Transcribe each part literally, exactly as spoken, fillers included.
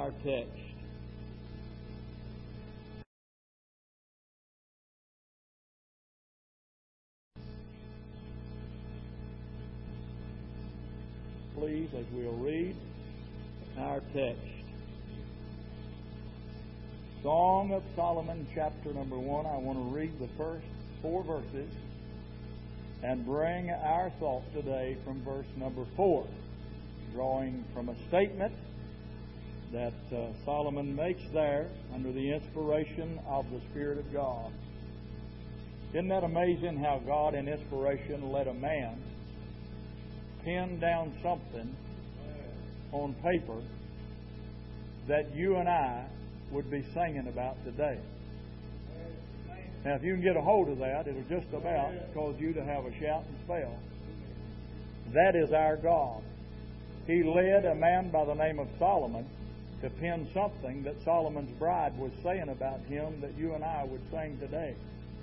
our text. Please, as we'll read our text. Song of Solomon, chapter number one. I want to read the first four verses and bring our thought today from verse number four, drawing from a statement that uh, Solomon makes there under the inspiration of the Spirit of God. Isn't that amazing how God in inspiration let a man pen down something on paper that you and I would be singing about today? Now, if you can get a hold of that, it'll just about cause you to have a shout and spell. That is our God. He led a man by the name of Solomon to pen something that Solomon's bride was saying about him that you and I would sing today.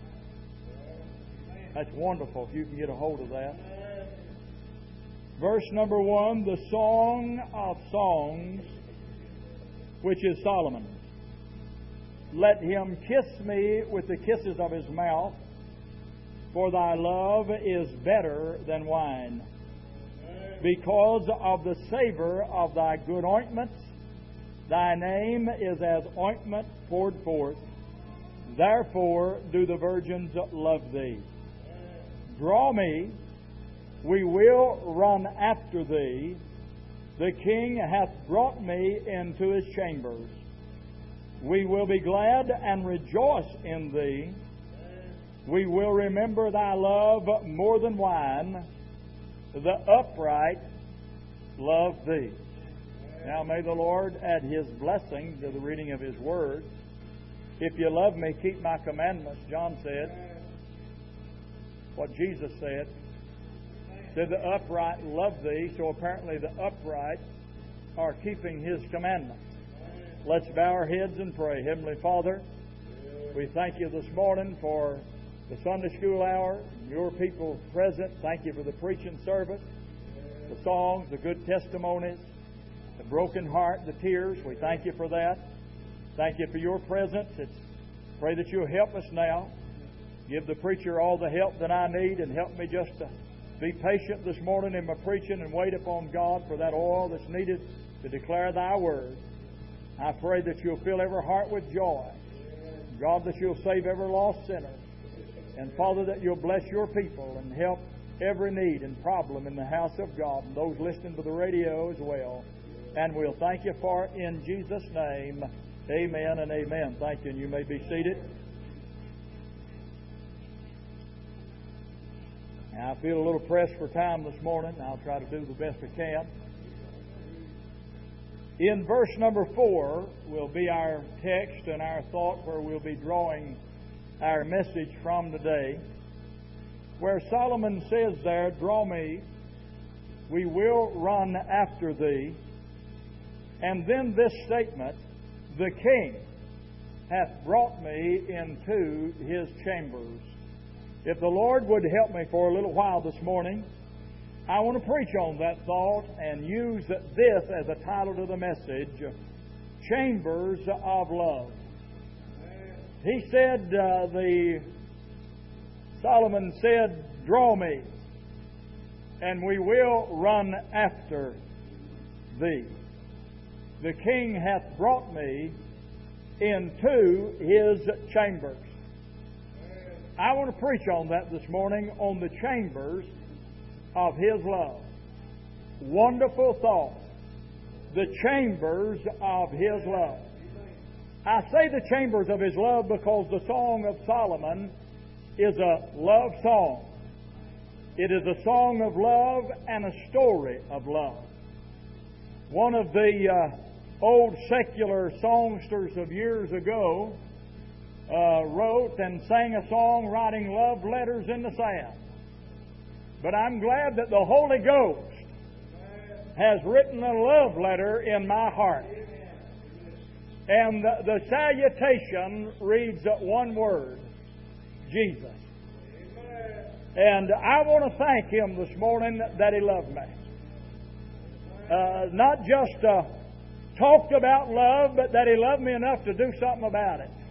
That's wonderful if you can get a hold of that. Verse number one, the Song of Songs, which is Solomon. Let him kiss me with the kisses of his mouth, for thy love is better than wine. Because of the savor of thy good ointments, thy name is as ointment poured forth. Therefore do the virgins love thee. Draw me, we will run after thee. The king hath brought me into his chambers. We will be glad and rejoice in thee. We will remember thy love more than wine. The upright love thee. Now may the Lord add His blessing to the reading of His Word. If you love me, keep my commandments, John said. What Jesus said. Said the upright love thee. So apparently the upright are keeping His commandments. Let's bow our heads and pray. Heavenly Father, we thank You this morning for the Sunday school hour, Your people present. Thank You for the preaching service, the songs, the good testimonies, the broken heart, the tears. We thank You for that. Thank You for Your presence. It's, pray that You'll help us now. Give the preacher all the help that I need, and help me just to be patient this morning in my preaching and wait upon God for that oil that's needed to declare Thy Word. I pray that You'll fill every heart with joy. God, that You'll save every lost sinner. And Father, that You'll bless Your people and help every need and problem in the house of God, and those listening to the radio as well. And we'll thank You for it in Jesus' name. Amen and amen. Thank you, and you may be seated. Now, I feel a little pressed for time this morning. I'll try to do the best I can. In verse number four will be our text and our thought, where we'll be drawing our message from today, where Solomon says there, draw me, we will run after thee. And then this statement, the king hath brought me into his chambers. If the Lord would help me for a little while this morning, I want to preach on that thought and use this as a title to the message, Chambers of Love. He said, uh, the Solomon said, draw me, and we will run after thee. The king hath brought me into his chambers. I want to preach on that this morning, on the chambers of His love. Wonderful thought. The chambers of His love. I say the chambers of His love because the Song of Solomon is a love song. It is a song of love and a story of love. One of the uh, old secular songsters of years ago uh, wrote and sang a song writing love letters in the sand. But I'm glad that the Holy Ghost has written a love letter in my heart. And the, the salutation reads one word, Jesus. And I want to thank Him this morning that He loved me. Uh, not just uh, talked about love, but that He loved me enough to do something about it.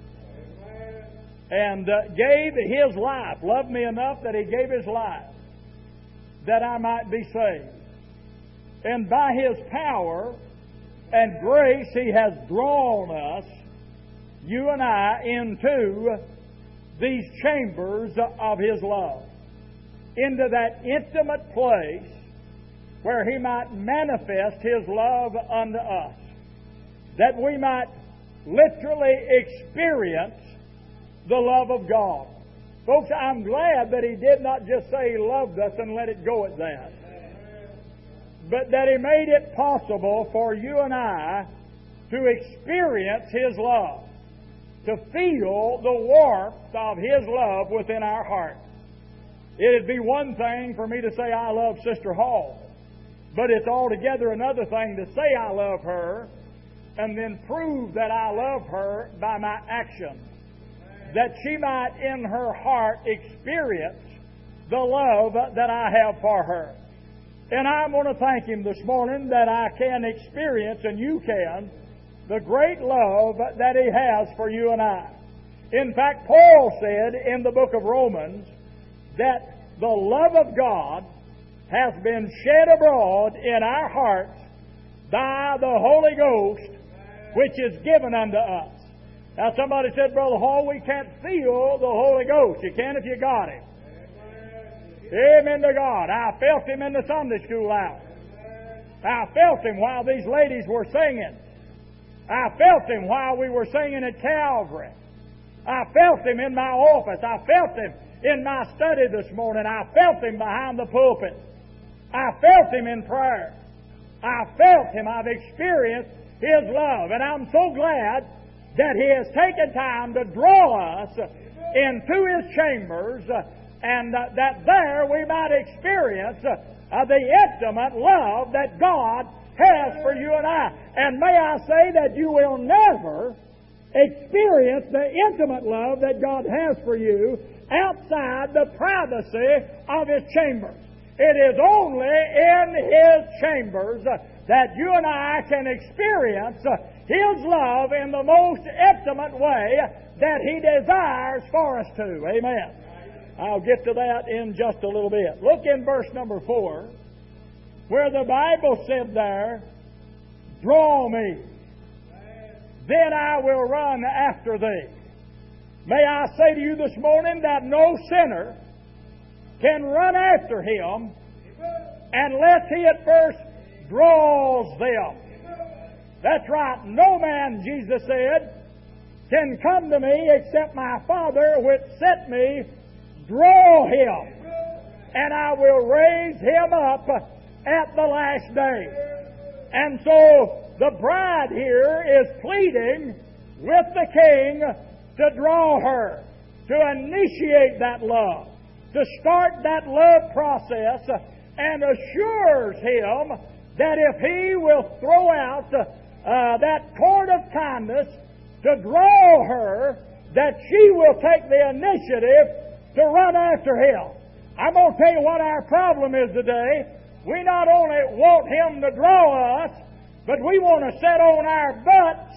And uh, gave His life, loved me enough that He gave His life that I might be saved. And by His power and grace, He has drawn us, you and I, into these chambers of His love, into that intimate place where He might manifest His love unto us, that we might literally experience the love of God. Folks, I'm glad that He did not just say He loved us and let it go at that, but that He made it possible for you and I to experience His love, to feel the warmth of His love within our heart. It'd be one thing for me to say I love Sister Hall, but it's altogether another thing to say I love her and then prove that I love her by my actions, that she might in her heart experience the love that I have for her. And I want to thank Him this morning that I can experience, and you can, the great love that He has for you and I. In fact, Paul said in the book of Romans that the love of God has been shed abroad in our hearts by the Holy Ghost, which is given unto us. Now somebody said, Brother Hall, we can't feel the Holy Ghost. You can if you got Him. Amen to God. I felt Him in the Sunday school hour. I felt Him while these ladies were singing. I felt Him while we were singing at Calvary. I felt Him in my office. I felt Him in my study this morning. I felt Him behind the pulpit. I felt Him in prayer. I felt Him. I've experienced His love. And I'm so glad that He has taken time to draw us into His chambers, and that there we might experience the intimate love that God has for you and I. And may I say that you will never experience the intimate love that God has for you outside the privacy of His chambers. It is only in His chambers that you and I can experience His love in the most intimate way that He desires for us to. Amen. I'll get to that in just a little bit. Look in verse number four, where the Bible said there, draw me, then I will run after thee. May I say to you this morning that no sinner can run after Him unless he at first draws them. That's right. No man, Jesus said, can come to me except my Father which sent me draw him, and I will raise him up at the last day. And so the bride here is pleading with the King to draw her, to initiate that love, to start that love process, and assures him that if he will throw out uh, that cord of kindness to draw her, that she will take the initiative to run after him. I'm going to tell you what our problem is today. We not only want him to draw us, but we want to sit on our butts.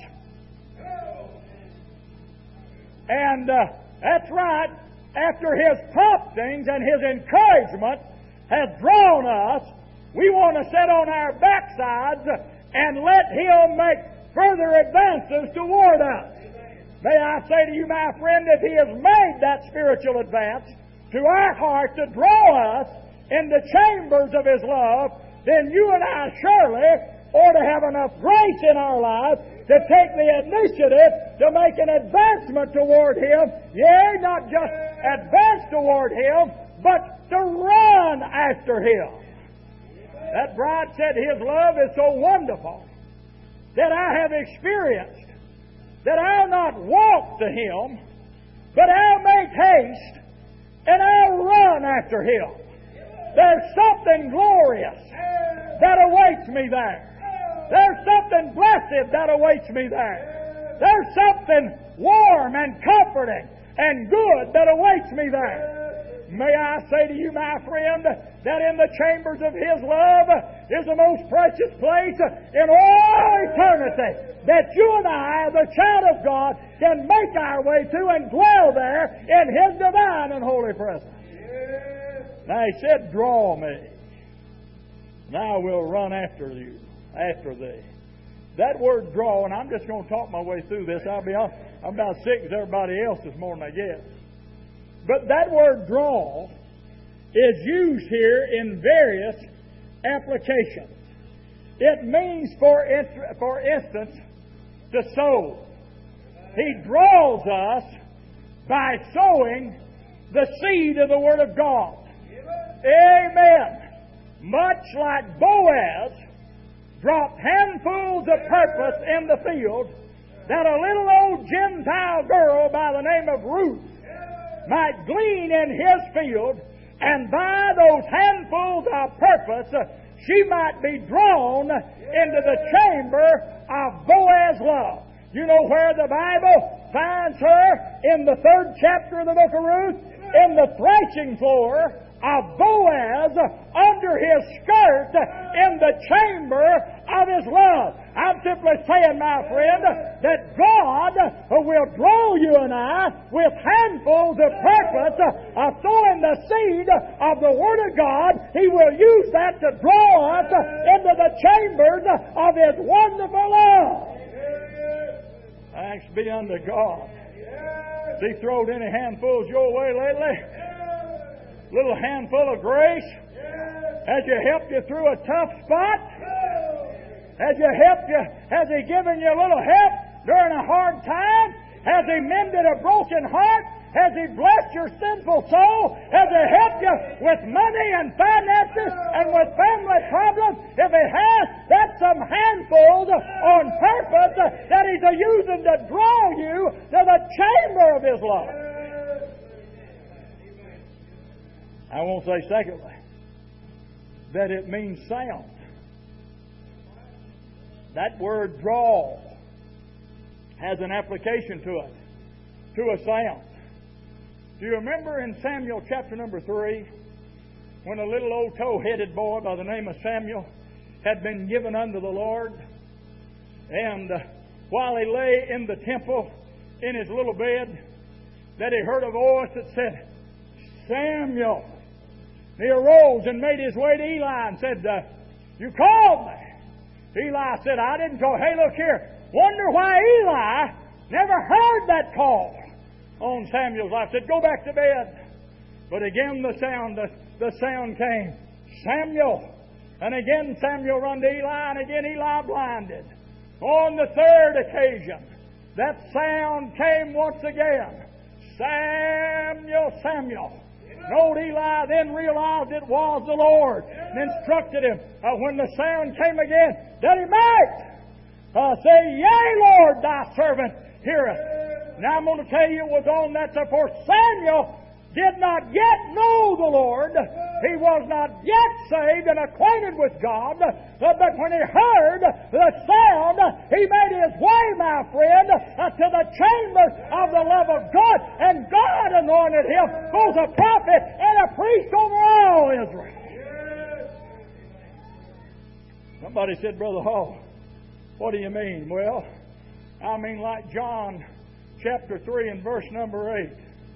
And uh, that's right. After his promptings and his encouragement has drawn us, we want to sit on our backsides and let him make further advances toward us. May I say to you, my friend, if he has made that spiritual advance to our heart to draw us in the chambers of his love, then you and I surely ought to have enough grace in our life to take the initiative to make an advancement toward him. Yea, not just advance toward him, but to run after him. That bride said his love is so wonderful that I have experienced that I'll not walk to him, but I'll make haste and I'll run after him. There's something glorious that awaits me there. There's something blessed that awaits me there. There's something warm and comforting and good that awaits me there. May I say to you, my friend, that in the chambers of His love is the most precious place in all eternity that you and I, the child of God, can make our way to and dwell there in His divine and holy presence. Now He said, draw me, and I will run after you, after thee. That word draw, and I'm just going to talk my way through this. I'll be honest, I'm about sick as everybody else this morning, I guess. But that word draw is used here in various applications. It means, for, inst- for instance, to sow. He draws us by sowing the seed of the Word of God. Amen. Much like Boaz dropped handfuls of purpose in the field, that a little old Gentile girl by the name of Ruth might glean in his field, and by those handfuls of purpose, she might be drawn into the chamber of Boaz's love. You know where the Bible finds her? In the third chapter of the book of Ruth, in the threshing floor of Boaz, under his skirt, in the chamber of his love. I'm simply saying, my friend, that God will draw you and I with handfuls of purpose of sowing the seed of the Word of God. He will use that to draw us into the chambers of His wonderful love. Thanks be unto God. Has He thrown any handfuls your way lately? Little handful of grace? Has He helped you through a tough spot? Has He helped you? Has He given you a little help during a hard time? Has He mended a broken heart? Has He blessed your sinful soul? Has He helped you with money and finances and with family problems? If He has, that's some handfuls on purpose that He's using to draw you to the chamber of His love. I won't say secondly that it means sound. That word draw has an application to it, to a sound. Do you remember in Samuel chapter number three, when a little old tow-headed boy by the name of Samuel had been given unto the Lord, and uh, while he lay in the temple in his little bed, that he heard a voice that said, Samuel. He arose and made his way to Eli and said, uh, you called me. Eli said, I didn't call. Hey, look here. Wonder why Eli never heard that call on Samuel's life. Said, go back to bed. But again the sound, the, the sound came. Samuel. And again Samuel run to Eli, and again Eli blinded. On the third occasion, that sound came once again. Samuel, Samuel. And old Eli then realized it was the Lord and instructed him uh, when the sound came again that he might uh, say, Yea, Lord, thy servant heareth. Now I'm going to tell you it was on that, for Samuel did not yet know the Lord. He was not yet saved and acquainted with God. But when he heard the sound, he made his way, my friend, to the chambers of the love of God. And God anointed him both a prophet and a priest over all Israel. Somebody said, Brother Hall, what do you mean? Well, I mean like John chapter three and verse number eight,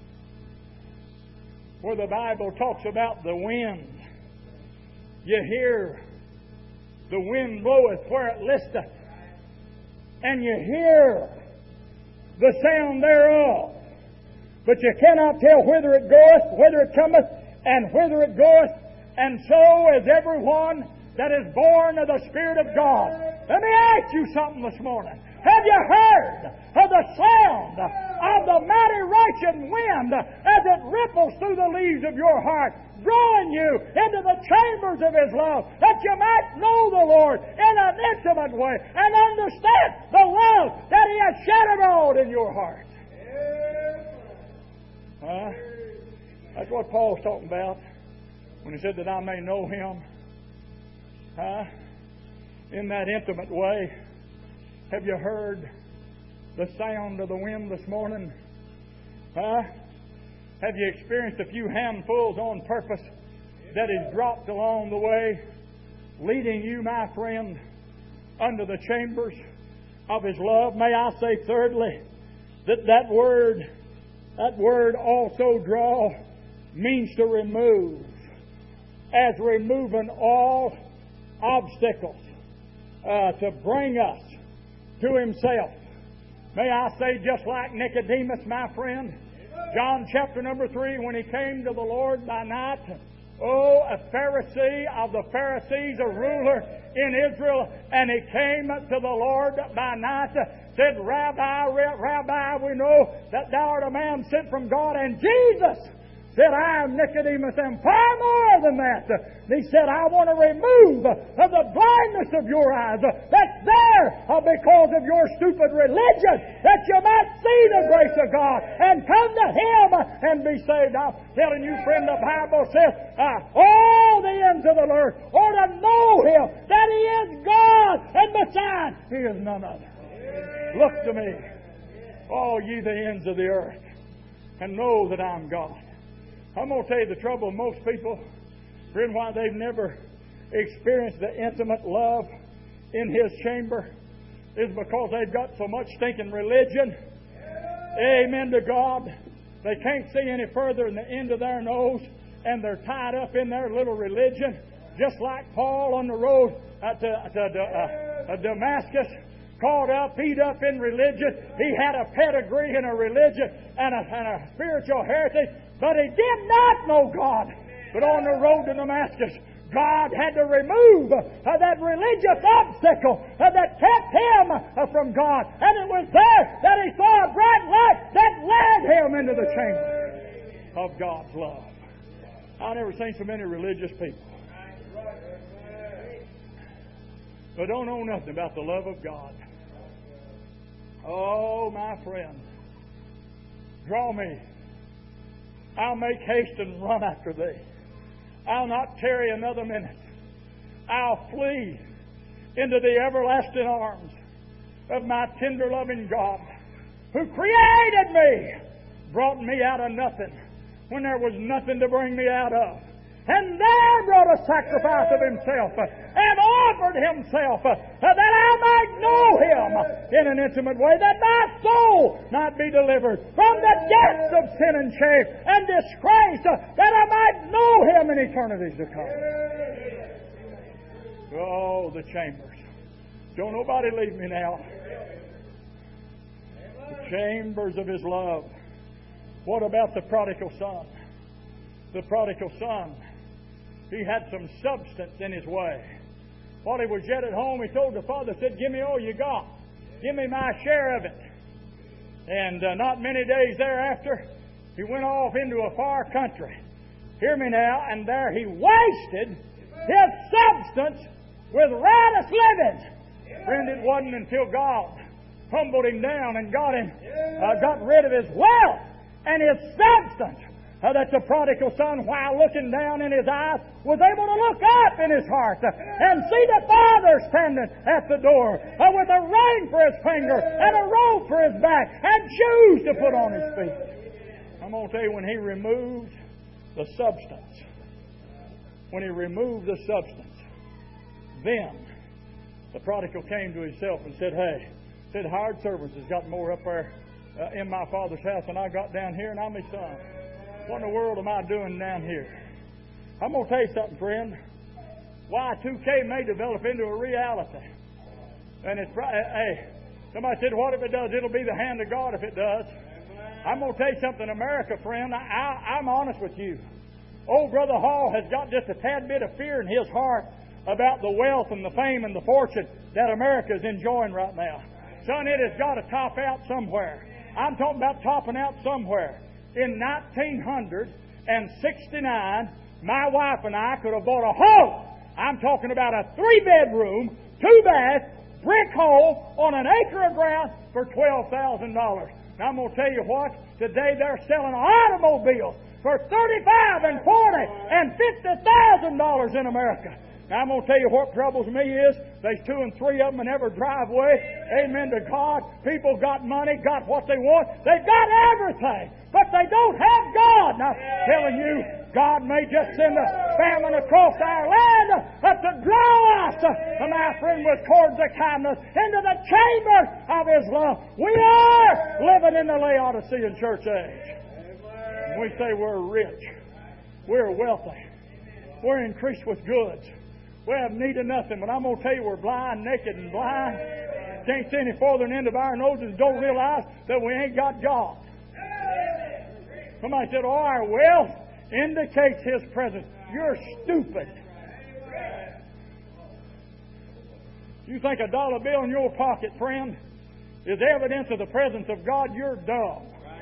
where the Bible talks about the wind. You hear the wind bloweth where it listeth, and you hear the sound thereof, but you cannot tell whither it goeth, whither it cometh, and whither it goeth. And so is everyone that is born of the Spirit of God. Let me ask you something this morning. Have you heard of the sound of the mighty rushing wind as it ripples through the leaves of your heart, drawing you into the chambers of His love, that you might know the Lord in an intimate way and understand the love that He has shed abroad in your heart? Huh? That's what Paul's talking about when he said that I may know Him. Huh? In that intimate way. Have you heard the sound of the wind this morning? Huh? Have you experienced a few handfuls on purpose that is dropped along the way, leading you, my friend, under the chambers of His love? May I say thirdly, that that word, that word also draw means to remove, as removing all obstacles uh, to bring us to Himself. May I say, just like Nicodemus, my friend, John chapter number three, when he came to the Lord by night, oh, a Pharisee of the Pharisees, a ruler in Israel, and he came to the Lord by night, said, Rabbi, Rabbi, we know that thou art a man sent from God. And Jesus said, I am Nicodemus, and far more than that. He said, I want to remove the blindness of your eyes that's there because of your stupid religion, that you might see the grace of God and come to Him and be saved. I'm telling you, friend, the Bible says, uh, all the ends of the earth ought to know Him, that He is God, and beside He is none other. Look to me, all ye the ends of the earth, and know that I'm God. I'm going to tell you the trouble of most people, friend, why they've never experienced the intimate love in His chamber is because they've got so much stinking religion. Amen to God. They can't see any further than the end of their nose, and they're tied up in their little religion, just like Paul on the road uh, to, to, to uh, uh, Damascus. Caught up, beat up in religion. He had a pedigree in a religion and a, and a spiritual heritage, but he did not know God. But on the road to Damascus, God had to remove uh, that religious obstacle uh, that kept him uh, from God. And it was there that he saw a bright light that led him into the chamber of God's love. I've never seen so many religious people, but don't know nothing about the love of God. Oh, my friend, draw me. I'll make haste and run after thee. I'll not tarry another minute. I'll flee into the everlasting arms of my tender loving God, who created me, brought me out of nothing when there was nothing to bring me out of, and there brought a sacrifice of Himself and offered Himself that I might know Him in an intimate way, that my soul might be delivered from the depths of sin and shame and disgrace, that I might know Him in eternities to come. Oh, the chambers. Don't nobody leave me now. The chambers of His love. What about the prodigal son? The prodigal son, he had some substance in his way. While he was yet at home, he told the father, said, give me all you got. Give me my share of it. And uh, not many days thereafter, he went off into a far country. Hear me now. And there he wasted his substance with riotous living. Friend, it wasn't until God humbled him down and got him, uh, got rid of his wealth and his substance, Uh, that the prodigal son, while looking down in his eyes, was able to look up in his heart uh, and see the Father standing at the door uh, with a ring for his finger and a robe for his back and shoes to put on his feet. I'm going to tell you, when he removed the substance, when he removed the substance, then the prodigal came to himself and said, hey, said, hired servants has got more up there uh, in my father's house than I got down here, and I'm his son. What in the world am I doing down here? I'm going to tell you something, friend. Y two K may develop into a reality. And it's, hey, somebody said, what if it does? It'll be the hand of God if it does. I'm going to tell you something, America, friend. I, I, I'm honest with you. Old Brother Hall has got just a tad bit of fear in his heart about the wealth and the fame and the fortune that America is enjoying right now. Son, it has got to top out somewhere. I'm talking about topping out somewhere. In nineteen sixty-nine, my wife and I could have bought a home. I'm talking about a three-bedroom, two-bath, brick hole on an acre of ground for twelve thousand dollars. Now, I'm going to tell you what. Today they're selling automobiles for thirty-five thousand dollars and forty thousand dollars and fifty thousand dollars in America. Now, I'm going to tell you what troubles me is there's two and three of them in every driveway. Amen to God. People got money, got what they want. They've got everything, but they don't have God. And I'm telling you, God may just send a famine across our land but to draw us, uh, my friend, with cords of kindness into the chamber of His love. We are living in the Laodicean church age. And we say we're rich, we're wealthy, we're increased with goods, we have need of nothing. But I'm going to tell you, we're blind, naked, and blind. Can't see any farther than the end of our noses and don't realize that we ain't got God. Somebody said, oh, our wealth indicates His presence. You're stupid. You think a dollar bill in your pocket, friend, is evidence of the presence of God? You're dumb.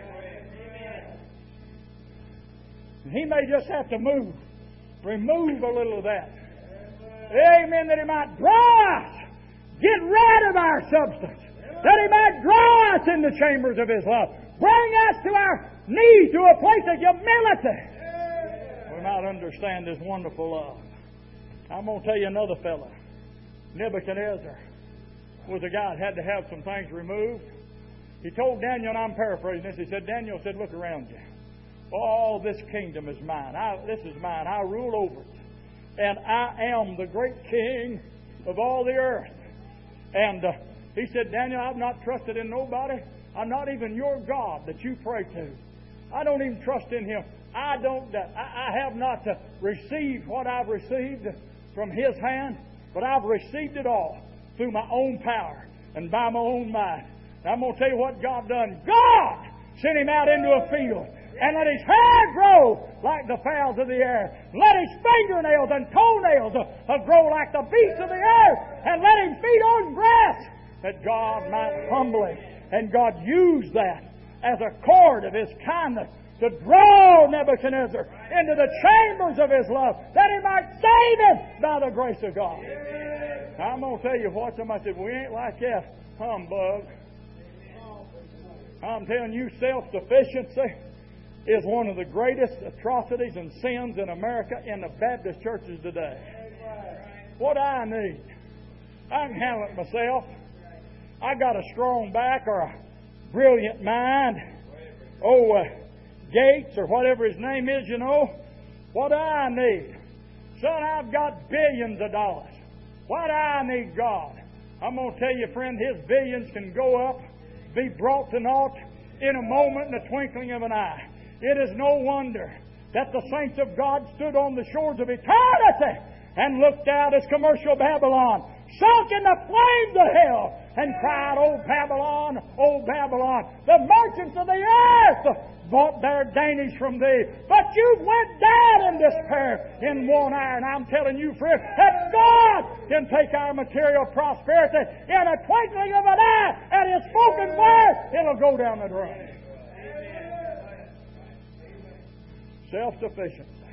He may just have to move. Remove a little of that. Amen. That He might draw us. Get rid of our substance. That He might draw us in the chambers of His love. Bring us to our knees, to a place of humility. We might understand His wonderful love. I'm going to tell you another fellow. Nebuchadnezzar was a guy that had to have some things removed. He told Daniel, and I'm paraphrasing this, he said, Daniel said, look around you. All this kingdom is mine. I, this is mine. I rule over it. And I am the great king of all the earth. And uh, he said, Daniel, I've not trusted in nobody. I'm not even your God that you pray to. I don't even trust in Him. I don't. Uh, I, I have not uh, received what I've received from His hand, but I've received it all through my own power and by my own might. And I'm going to tell you what God done. God sent him out into a field and let his hair grow like the fowls of the air. Let his fingernails and toenails uh, grow like the beasts of the earth. And let him feed on grass, that God might humbly. And God used that as a cord of His kindness to draw Nebuchadnezzar into the chambers of His love, that He might save him by the grace of God. Now, I'm going to tell you what. Somebody said, we ain't like that. Humbug. I'm telling you, self-sufficiency is one of the greatest atrocities and sins in America in the Baptist churches today. What I need, I can handle it myself. I got a strong back or a brilliant mind. Oh, uh, Gates or whatever his name is, you know. What I need, son, I've got billions of dollars. What I need, God. I'm going to tell you, friend, His billions can go up, be brought to naught in a moment, in the twinkling of an eye. It is no wonder that the saints of God stood on the shores of eternity and looked out as commercial Babylon sunk in the flames of hell and cried, "Oh Babylon, oh Babylon, the merchants of the earth bought their dainties from thee, but you went down in despair in one hour." And I'm telling you, friend, that God can take our material prosperity in a twinkling of an eye, and His spoken word, it'll go down the drain. Self-sufficiency.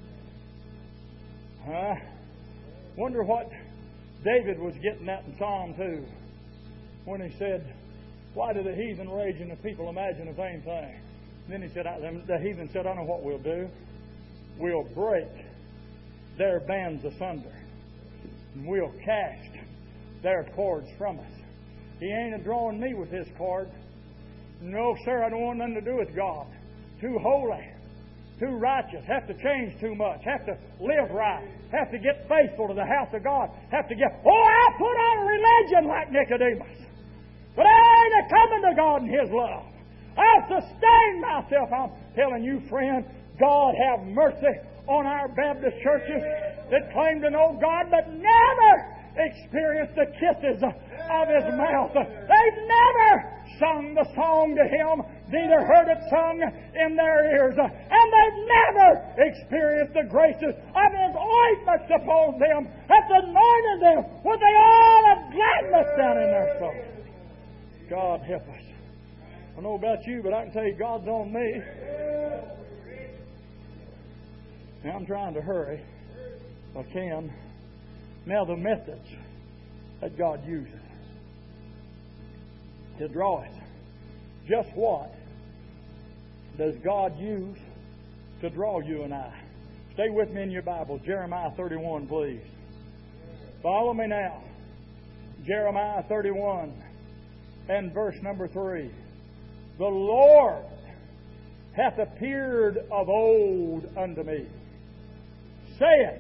Huh? Wonder what David was getting at in Psalm two when he said, "Why do the heathen rage and the people imagine the vain thing?" And then he said, the heathen said, "I know what we'll do. We'll break their bands asunder, and we'll cast their cords from us." He ain't a drawing me with his cord. No, sir, I don't want nothing to do with God. Too holy, too righteous, have to change too much, have to live right, have to get faithful to the house of God, have to get, oh, I'll put on religion like Nicodemus. But I ain't a coming to God in His love. I'll sustain myself. I'm telling you, friend, God have mercy on our Baptist churches that claim to know God but never experienced the kisses of His mouth. They've never sung the song to Him, neither heard it sung in their ears, and they've never experienced the graces of His ointments upon them that's anointed them with the oil of gladness down in their soul. God help us. I don't know about you, but I can tell you God's on me. Now I'm trying to hurry if I can. Now the methods that God uses to draw us. Just what does God use to draw you and I? Stay with me in your Bible. Jeremiah thirty-one, please. Follow me now. Jeremiah thirty-one and verse number three. The Lord hath appeared of old unto me, saith,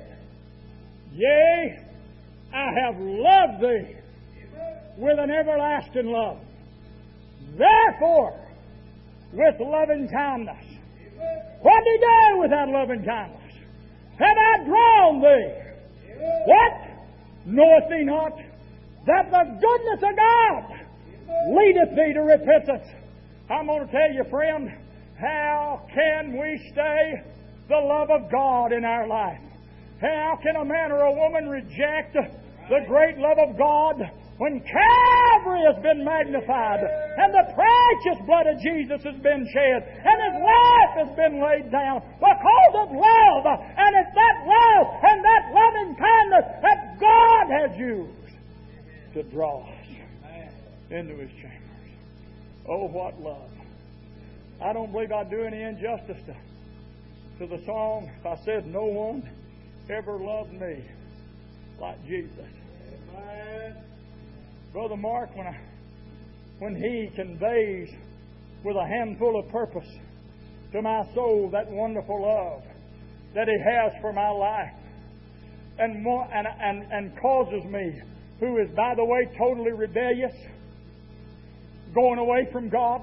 Yea, I have loved thee with an everlasting love. Therefore, with loving kindness. What did he do with that loving kindness? Have I drawn thee? What? Knoweth thee not that the goodness of God leadeth thee to repentance? I'm going to tell you, friend, how can we stay the love of God in our life? How can a man or a woman reject the great love of God when Calvary has been magnified and the precious blood of Jesus has been shed and His life has been laid down because of love? And it's that love and that loving kindness that God has used to draw us into His chambers. Oh, what love. I don't believe I'd do any injustice to, to the song if I said no one ever loved me like Jesus. Amen. Brother Mark, when I, when he conveys with a handful of purpose to my soul that wonderful love that He has for my life, and more, and and and causes me, who is by the way totally rebellious, going away from God.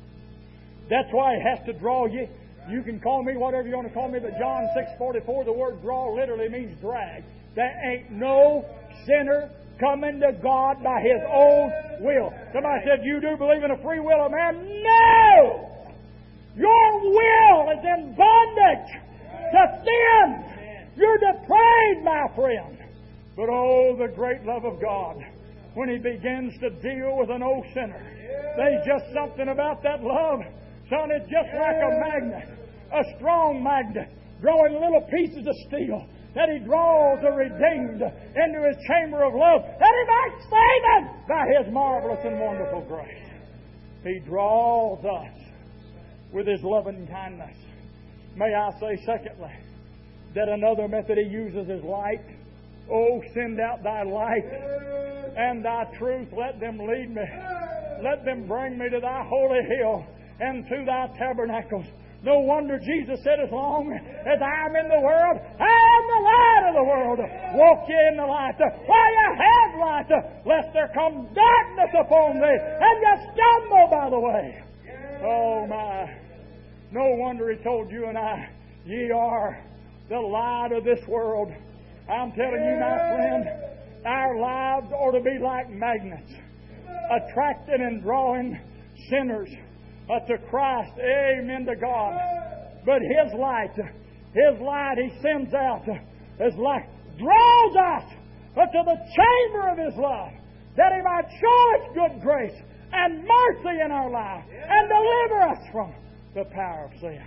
That's why He has to draw you. You can call me whatever you want to call me, but John six forty-four, the word draw literally means drag. There ain't no sinner coming to God by his own will. Somebody said, you do believe in a free will of man? No! Your will is in bondage to sin. You're depraved, my friend. But oh, the great love of God, when He begins to deal with an old sinner, there's just something about that love. Son, it's just like a magnet, a strong magnet, drawing little pieces of steel, that He draws the redeemed into His chamber of love, that He might save them by His marvelous and wonderful grace. He draws us with His loving kindness. May I say, secondly, that another method He uses is light. Oh, send out Thy light and Thy truth. Let them lead me. Let them bring me to Thy holy hill and to Thy tabernacles. No wonder Jesus said, as long as I am in the world, I am the light of the world. Walk ye in the light, while you have light, lest there come darkness upon thee, and you stumble by the way. Oh my. No wonder He told you and I, ye are the light of this world. I'm telling you, my friend, our lives ought to be like magnets, attracting and drawing sinners Uh, to Christ. Amen to God. But His light, His light He sends out as light, draws us to the chamber of His love, that He might show us good grace and mercy in our life and deliver us from the power of sin.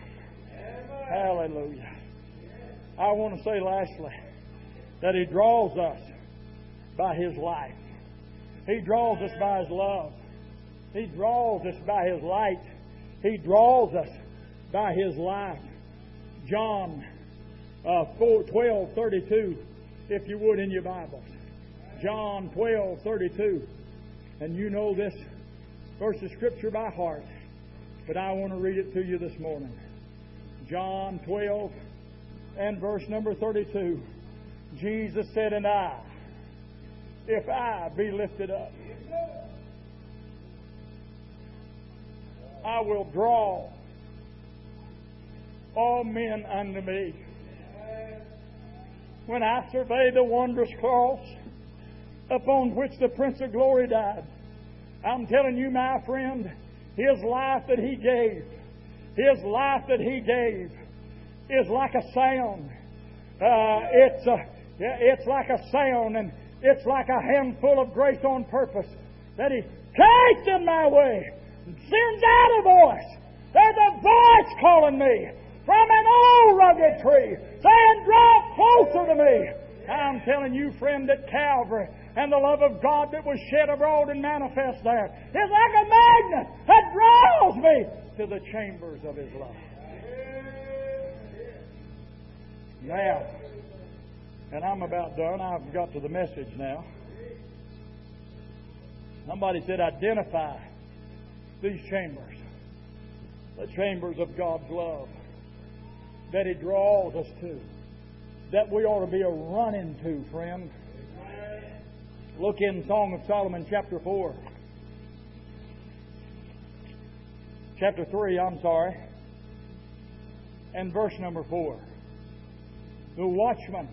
Hallelujah. I want to say lastly that He draws us by His life. He draws us by His love. He draws us by His light. He draws us by His life. John uh, twelve thirty-two, if you would, in your Bibles. John twelve thirty-two. And you know this verse of Scripture by heart, but I want to read it to you this morning. John twelve and verse number thirty-two. Jesus said, and I, if I be lifted up, I will draw all men unto me. When I survey the wondrous cross upon which the Prince of Glory died, I'm telling you, my friend, His life that He gave, His life that He gave is like a sound. Uh, it's a, it's like a sound, and it's like a handful of grace on purpose that He takes in my way. Sends out a voice. There's a voice calling me from an old rugged tree, saying, draw closer to me. I'm telling you, friend, that Calvary and the love of God that was shed abroad and manifest there is like a magnet that draws me to the chambers of His love. Now, and I'm about done. I've got to the message now. Somebody said, identify these chambers. The chambers of God's love that He draws us to, that we ought to be a running to, friend. Look in Song of Solomon chapter four. Chapter three, I'm sorry. And verse number four. The watchmen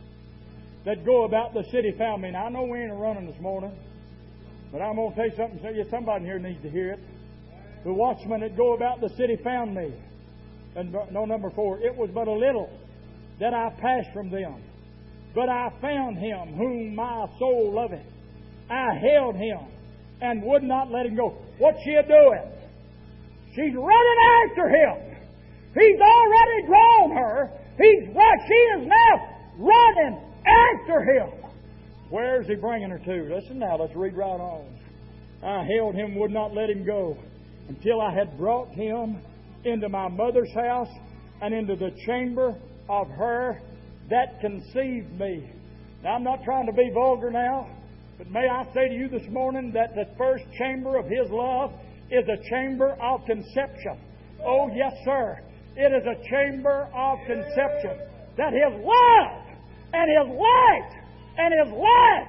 that go about the city found me. Now, I know we ain't running this morning, but I'm going to tell you something. So you, somebody here needs to hear it. The watchmen that go about the city found me. And no, number four. It was but a little that I passed from them, but I found him whom my soul loveth. I held him and would not let him go. What's she doing? She's running after him. He's already drawn her. He's what she is now running after him. Where is He bringing her to? Listen now, let's read right on. I held him, would not let him go, until I had brought him into my mother's house and into the chamber of her that conceived me. Now, I'm not trying to be vulgar now, but may I say to you this morning that the first chamber of His love is a chamber of conception. Oh, yes, sir. It is a chamber of conception. That His love and His light and His life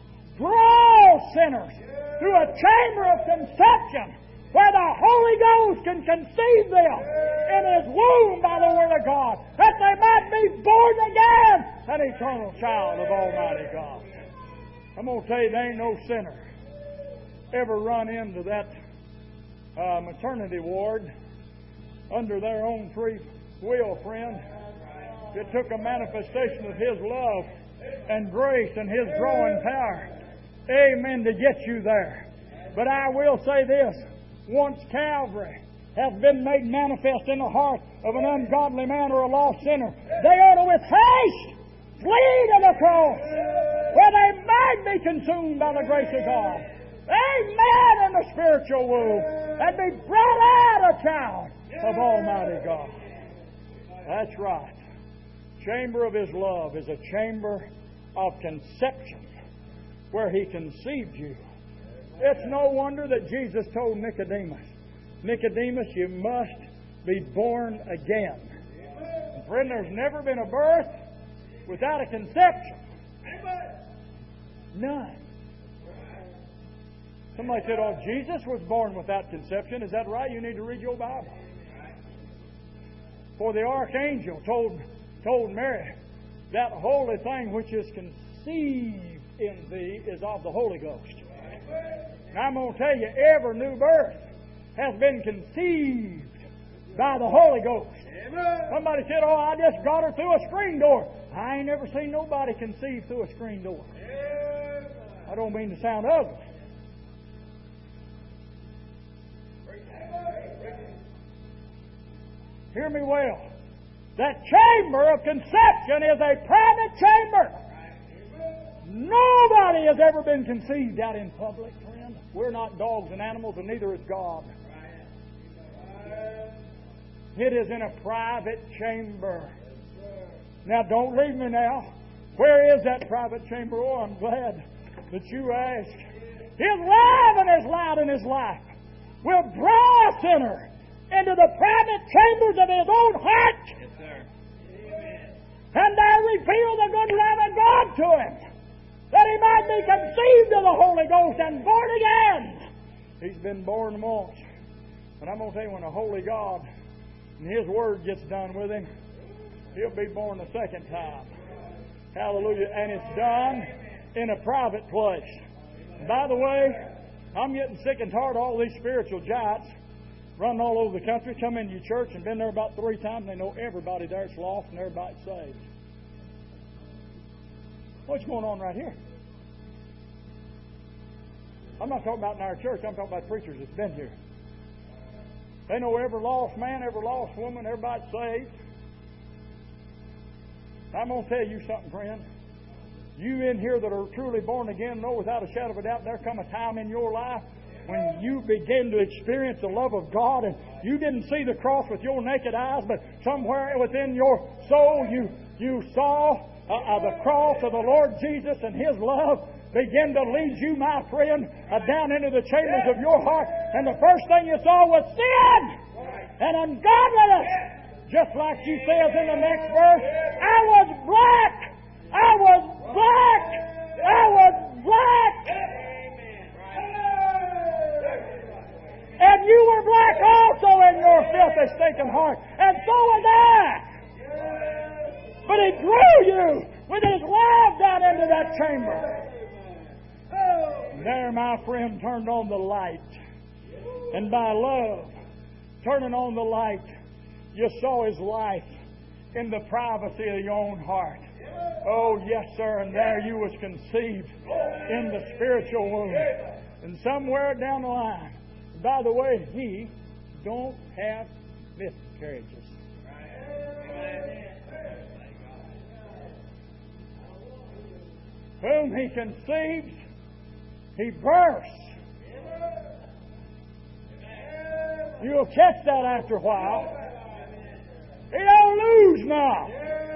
draw sinners through a chamber of conception where the Holy Ghost can conceive them in His womb by the Word of God, that they might be born again, an eternal child of Almighty God. I'm going to tell you, there ain't no sinner ever run into that uh, maternity ward under their own free will, friend. It took a manifestation of His love and grace and His drawing power, amen, to get you there. But I will say this, once Calvary has been made manifest in the heart of an ungodly man or a lost sinner, they ought to with haste flee to the cross, where they might be consumed by the grace of God. Amen, in the spiritual womb, and be brought out a child of Almighty God. That's right. Chamber of His love is a chamber of conception where He conceived you. It's no wonder that Jesus told Nicodemus, Nicodemus, you must be born again. And friend, there's never been a birth without a conception. None. Somebody said, oh, Jesus was born without conception. Is that right? You need to read your Bible. For the archangel told, told Mary, that holy thing which is conceived in thee is of the Holy Ghost. Now I'm going to tell you, every new birth has been conceived by the Holy Ghost. Somebody said, oh, I just got her through a screen door. I ain't never seen nobody conceived through a screen door. I don't mean to sound ugly. Hear me well. That chamber of conception is a private chamber. Nobody has ever been conceived out in public, friend. We're not dogs and animals, and neither is God. It is in a private chamber. Now, don't leave me now. Where is that private chamber? Oh, I'm glad that you asked. His love and His light and His life will draw a sinner into the private chambers of his own heart. Yes, sir. And there reveal the good love of God to him, that he might be conceived of the Holy Ghost and born again. He's been born once. But I'm going to tell you, when the Holy God and His Word gets done with him, he'll be born a second time. Hallelujah. And it's done in a private place. And by the way, I'm getting sick and tired of all these spiritual giants running all over the country, come into your church and been there about three times, and they know everybody there's lost and everybody's saved. What's going on right here? I'm not talking about in our church. I'm talking about preachers that's been here. They know every lost man, every lost woman, everybody's saved. I'm going to tell you something, friend. You in here that are truly born again know without a shadow of a doubt there come a time in your life when you begin to experience the love of God, and you didn't see the cross with your naked eyes, but somewhere within your soul you you saw uh, uh, the cross of the Lord Jesus, and His love begin to lead you, my friend, uh, down into the chambers of your heart, and the first thing you saw was sin. and ungodliness. Just like she says in the next verse, I was black. I was black. I was black. And you were black also in your filthy, stinking heart. And so was I. But He drew you with His love down into that chamber. And there, my friend, turned on the light. And by love, turning on the light, you saw His life in the privacy of your own heart. Oh, yes, sir. And there you was conceived in the spiritual womb. And somewhere down the line, by the way, He don't have miscarriages. Whom He conceives, He births. You'll catch that after a while. He don't lose now.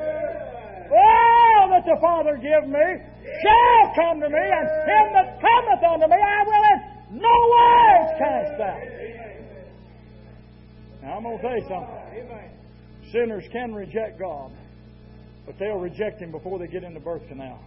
All that the Father give me shall come to me, and him that cometh unto me I will in no wise cast out. Now I'm going to tell you something. Sinners can reject God, but they'll reject Him before they get in the birth canal.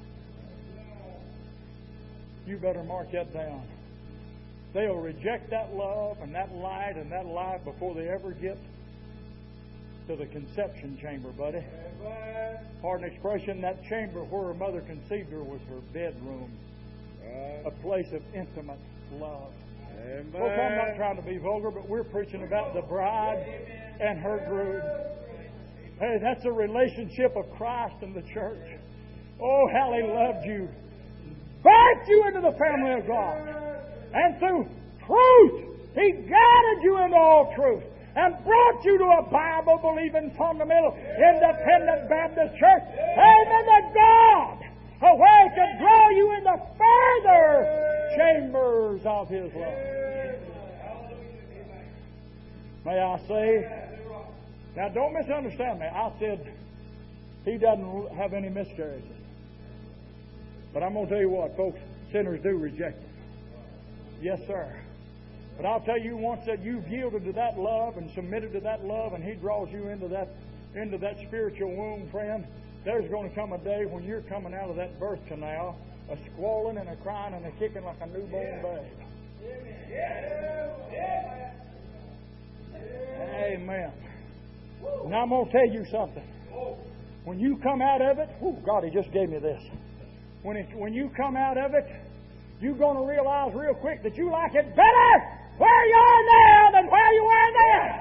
You better mark that down. They'll reject that love and that light and that life before they ever get to the conception chamber, buddy. Pardon the expression, that chamber where her mother conceived her was her bedroom. A place of intimate love. Folks, I'm not trying to be vulgar, but we're preaching about the bride and her groom. Hey, that's a relationship of Christ and the church. Oh, how He loved you. Birthed you into the family of God. And through truth, He guided you into all truth. And brought you to a Bible-believing, fundamental, independent Baptist church. Amen to God! A way to draw you into further chambers of His love. May I say, now don't misunderstand me. I said He doesn't have any miscarriages. But I'm going to tell you what, folks, sinners do reject Him. Yes, sir. But I'll tell you once that you've yielded to that love and submitted to that love, and He draws you into that into that spiritual womb, friend, there's going to come a day when you're coming out of that birth canal, a squalling and a crying and a kicking like a newborn babe. Amen. Now I'm going to tell you something. When you come out of it, oh God, He just gave me this. When it, when you come out of it, you're going to realize real quick that you like it better where you are now than where you were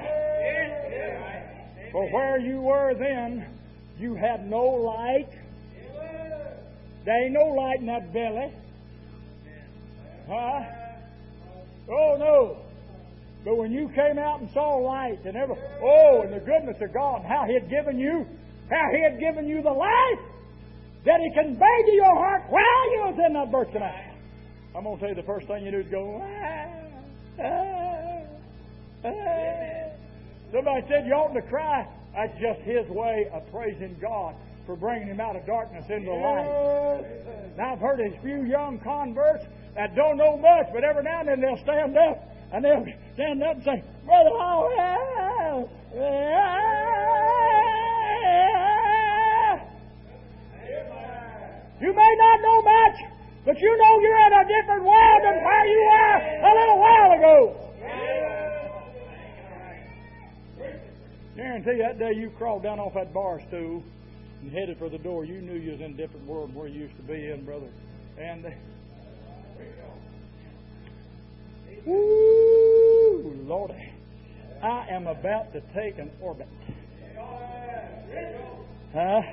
then. For where you were then, you had no light. There ain't no light in that belly. Huh? Oh, no. But when you came out and saw light and ever, oh, and the goodness of God, and how He had given you, how He had given you the life that He conveyed to your heart while you was in that birth canal. I'm going to tell you the first thing you do is go, ah, ah, ah. Somebody said you oughtn't to cry. That's just His way of praising God for bringing him out of darkness into light. Now I've heard of a few young converts that don't know much, but every now and then they'll stand up and they'll stand up and say, Brother Hall, ah, ah. You may not know much, but you know you're in a different world than where you were a little while ago. Guarantee that day you crawled down off that bar stool and headed for the door, you knew you was in a different world than where you used to be in, brother. And, uh, woo, Lordy, I am about to take an orbit. Huh?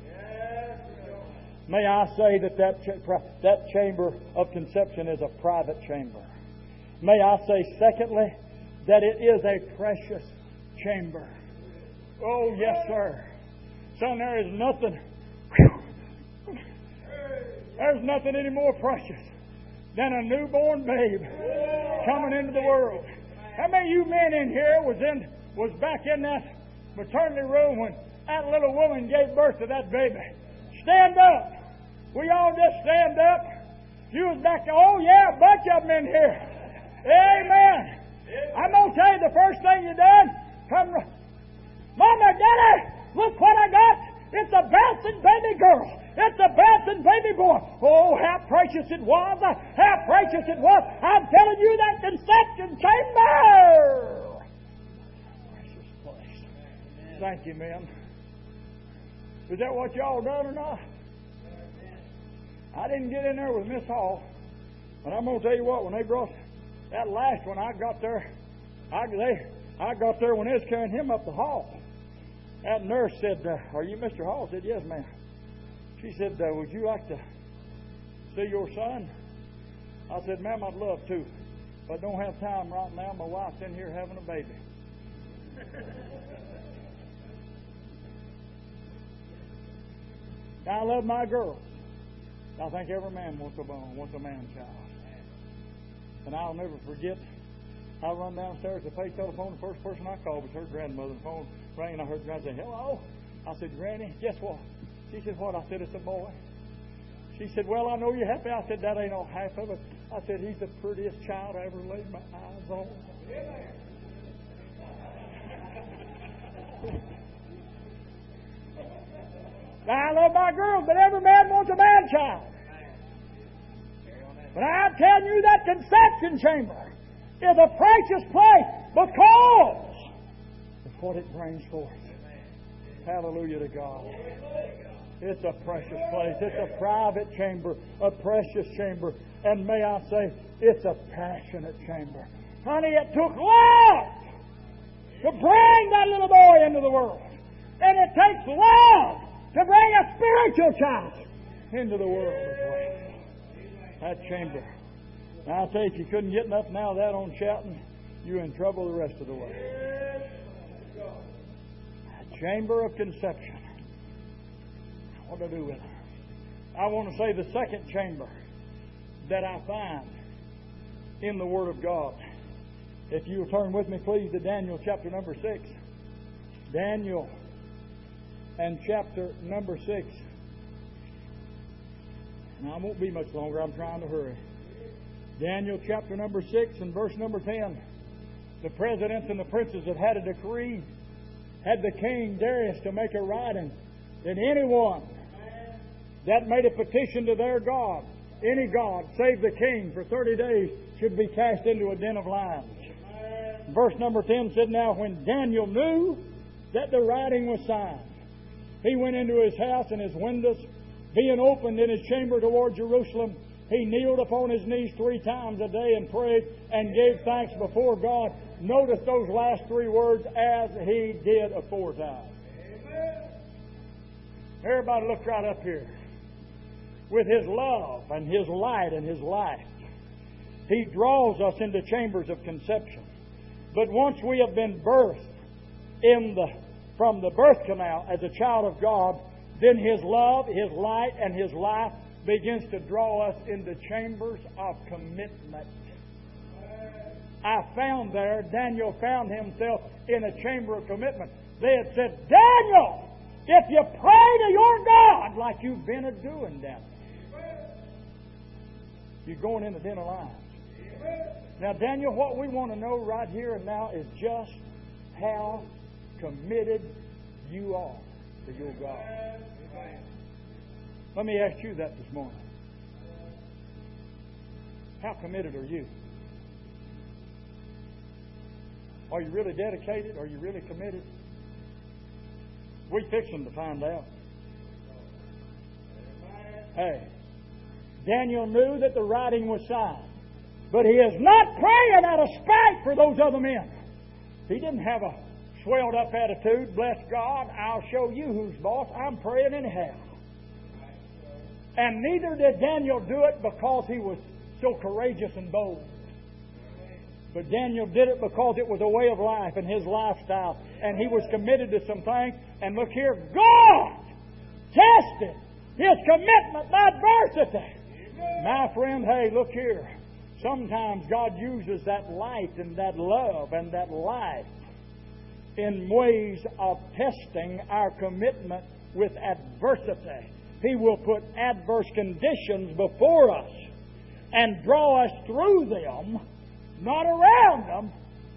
May I say that that, ch- that chamber of conception is a private chamber. May I say, secondly, that it is a precious chamber. Oh, yes, sir. Son, there is nothing, there's nothing any more precious than a newborn babe coming into the world. How many of you men in here was in was back in that maternity room when that little woman gave birth to that baby? Stand up. We all just stand up. You was back there. Oh, yeah, a bunch of them in here. Amen. I'm going to tell you the first thing you done. Come, Mama, Daddy, look what I got. It's a bouncing baby girl. It's a bouncing baby boy. Oh, how precious it was. How precious it was. I'm telling you that conception chamber. Precious place. Thank you, men. Is that what y'all done or not? I didn't get in there with Miss Hall. But I'm going to tell you what, when they brought that last one, I got there. I, they, I got there when they was carrying him up the hall. That nurse said, uh, "Are you Mister Hall?" I said, "Yes, ma'am." She said, uh, "Would you like to see your son?" I said, "Ma'am, I'd love to, but I don't have time right now. My wife's in here having a baby." Now, I love my girls. I think every man wants a wants a man child. And I'll never forget, I run downstairs to pay telephone. The first person I called was her grandmother. The phone rang, and I heard Granny say, "Hello." I said, "Granny, guess what?" She said, "What?" I said, "It's a boy." She said, "Well, I know you're happy." I said, "That ain't all half of it." I said, "He's the prettiest child I ever laid my eyes on." Now, I love my girls, but every man wants a man child. But I'm telling you that conception chamber is a precious place because of what it brings forth. Hallelujah to God. It's a precious place. It's a private chamber, a precious chamber. And may I say, it's a passionate chamber. Honey, it took love to bring that little boy into the world. And it takes love to bring a spiritual child into the world as well. That chamber. Now, I'll tell you, if you couldn't get nothing out of that on shouting, you're in trouble the rest of the way. A chamber of conception. What do I do with it? I want to say the second chamber that I find in the Word of God. If you'll turn with me, please, to Daniel chapter number six. Daniel and chapter number six. Now, I won't be much longer. I'm trying to hurry. Daniel chapter number six and verse number ten. The presidents and the princes had had a decree, had the king Darius to make a writing that anyone that made a petition to their God, any God save the king, for thirty days should be cast into a den of lions. Verse number ten said, "Now when Daniel knew that the writing was signed, he went into his house, and his windows being opened in his chamber toward Jerusalem, he kneeled upon his knees three times a day and prayed and gave thanks before God." Notice those last three words, "as he did aforetime." Amen. Everybody look right up here. With his love and his light and his life, he draws us into chambers of conception. But once we have been birthed in the from the birth canal as a child of God, then his love, his light, and his life begins to draw us into chambers of commitment. I found there, Daniel found himself in a chamber of commitment. They had said, "Daniel, if you pray to your God like you've been a-doing down there, you're going in the den of lions." Now, Daniel, what we want to know right here and now is just how committed you are to your God. Let me ask you that this morning. How committed are you? Are you really dedicated? Are you really committed? We're fixing to find out. Hey, Daniel knew that the writing was signed, but he is not praying out of spite for those other men. He didn't have a swelled up attitude. "Bless God, I'll show you who's boss. I'm praying anyhow." And neither did Daniel do it because he was so courageous and bold. But Daniel did it because it was a way of life and his lifestyle. And he was committed to some things. And look here, God tested his commitment by adversity. My friend, hey, look here. Sometimes God uses that light and that love and that life in ways of testing our commitment with adversity. He will put adverse conditions before us and draw us through them, not around them,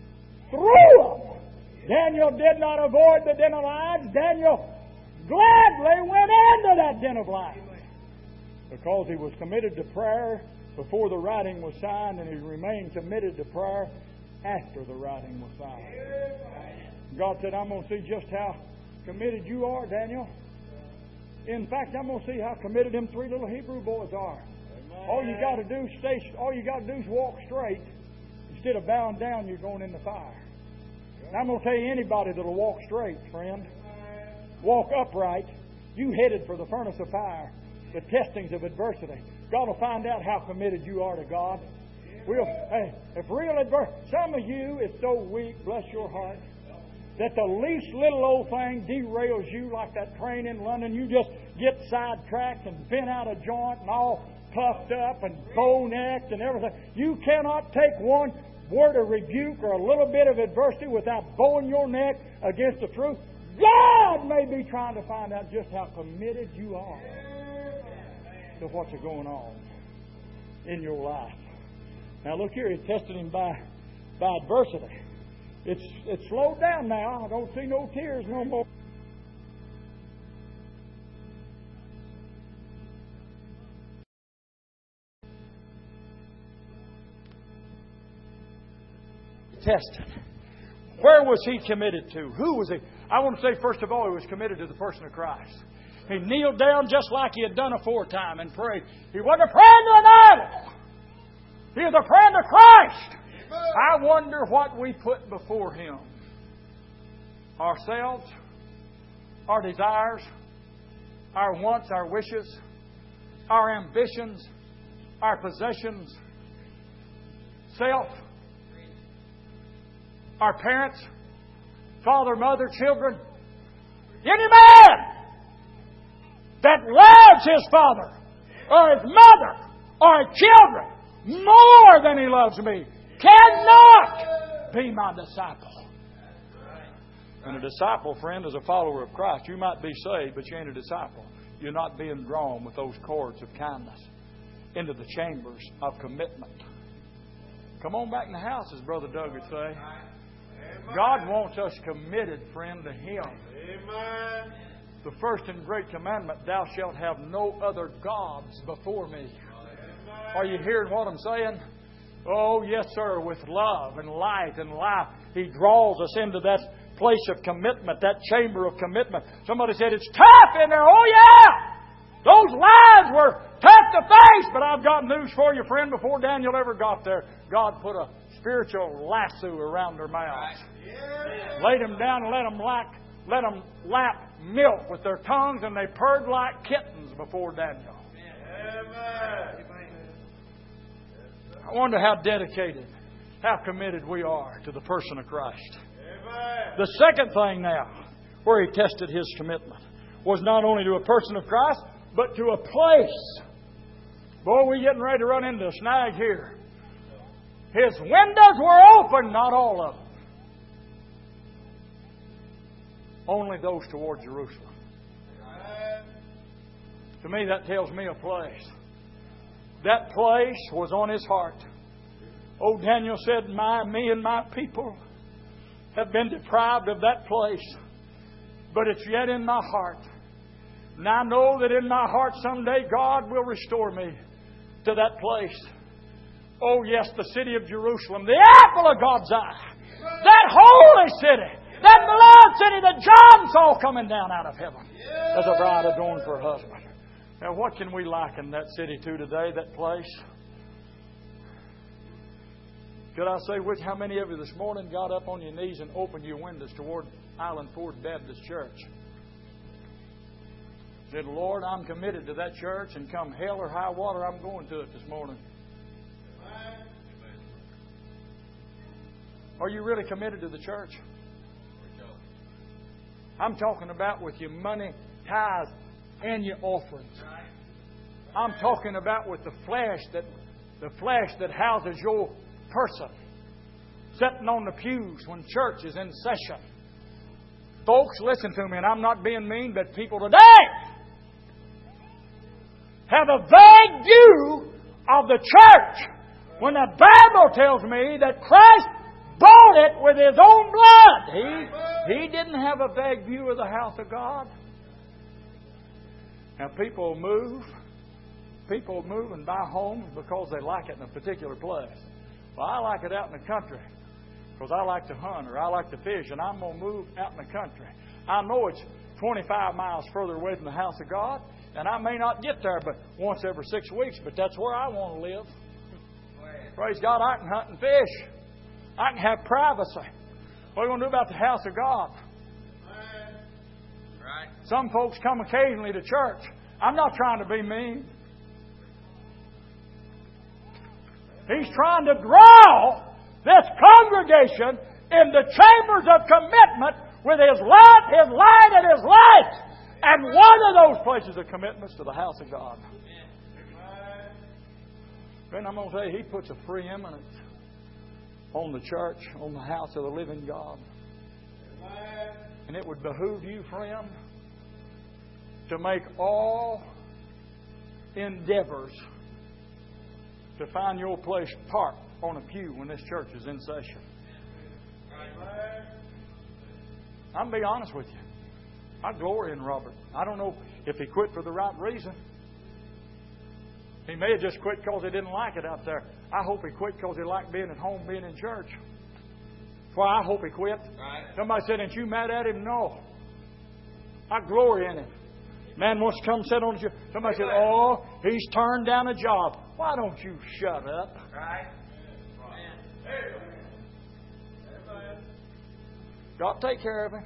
through them. Daniel did not avoid the den of lions. Daniel gladly went into that den of lions because he was committed to prayer before the writing was signed, and he remained committed to prayer after the writing was signed. God said, I'm going to see just how committed you are, Daniel. In fact, I'm going to see how committed them three little Hebrew boys are. All you got to do, stay. All you got to do is walk straight. Instead of bowing down, you're going in the fire. And I'm going to tell you, anybody that'll walk straight, friend, walk upright, you headed for the furnace of fire, the testings of adversity. God will find out how committed you are to God. We'll, hey, if real adversity, some of you is so weak, bless your heart, that the least little old thing derails you like that train in London. You just get sidetracked and bent out of joint and all puffed up and bow-necked and everything. You cannot take one word of rebuke or a little bit of adversity without bowing your neck against the truth. God may be trying to find out just how committed you are to what's going on in your life. Now look here, he tested him by by adversity. It's it's slowed down now. I don't see no tears no more. Tested. Where was he committed to? Who was he? I want to say, first of all, he was committed to the person of Christ. He kneeled down just like he had done aforetime and prayed. He wasn't praying to an idol. He was praying to Christ. I wonder what we put before Him. Ourselves, our desires, our wants, our wishes, our ambitions, our possessions, self, our parents, father, mother, children. Any man that loves his father or his mother or his children more than he loves me cannot be my disciple. And a disciple, friend, is a follower of Christ. You might be saved, but you ain't a disciple. You're not being drawn with those cords of kindness into the chambers of commitment. Come on back in the house, as Brother Doug would say. God wants us committed, friend, to Him. Amen. The first and great commandment, thou shalt have no other gods before me. Amen. Are you hearing what I'm saying? Oh, yes, sir. With love and light and life, He draws us into that place of commitment, that chamber of commitment. Somebody said, it's tough in there. Oh, yeah! Those lies were tough to face, but I've got news for you, friend. Before Daniel ever got there, God put a spiritual lasso around their mouths. Laid them down and let them lap, let them lap milk with their tongues, and they purred like kittens before Daniel. Amen. I wonder how dedicated, how committed we are to the person of Christ. Amen. The second thing now, where he tested his commitment, was not only to a person of Christ, but to a place. Boy, we're getting ready to run into a snag here. His windows were open, not all of them. Only those toward Jerusalem. To me, that tells me a place. That place was on his heart. Oh, Daniel said, "My, me and my people have been deprived of that place, but it's yet in my heart. And I know that in my heart someday God will restore me to that place." Oh, yes, the city of Jerusalem, the apple of God's eye, that holy city, that beloved city that John saw coming down out of heaven as a bride adorned for her husband. Now, what can we liken that city to today, that place? Could I say with how many of you this morning got up on your knees and opened your windows toward Island Ford Baptist Church? Said, "Lord, I'm committed to that church, and come hell or high water, I'm going to it this morning." Are you really committed to the church? I'm talking about with your money, tithes, and your offerings. I'm talking about with the flesh that the flesh that houses your person, sitting on the pews when church is in session. Folks, listen to me, and I'm not being mean, but people today have a vague view of the church when the Bible tells me that Christ bought bought it with His own blood. He, he didn't have a vague view of the house of God. Now people move. People move and buy homes because they like it in a particular place. Well, I like it out in the country because I like to hunt or I like to fish, and I'm going to move out in the country. I know it's twenty-five miles further away from the house of God, and I may not get there but once every six weeks, but that's where I want to live. Praise God, I can hunt and fish. I can have privacy. What are we going to do about the house of God? Right. Some folks come occasionally to church. I'm not trying to be mean. He's trying to draw this congregation in the chambers of commitment with His light, His light, and His light. And one of those places of commitment is to the house of God. Friend, I'm going to say He puts a preeminence on the church, on the house of the living God. And it would behoove you, friend, to make all endeavors to find your place parked on a pew when this church is in session. I'm going to be honest with you. I glory in Robert. I don't know if he quit for the right reason. He may have just quit because he didn't like it out there. I hope he quit because he liked being at home, being in church. Well, I hope he quit. Right. Somebody said, "Ain't you mad at him?" No. I glory in him. Man wants to come sit on the chair. Somebody said, "Oh, he's turned down a job." Why don't you shut up? Right. God take care of him.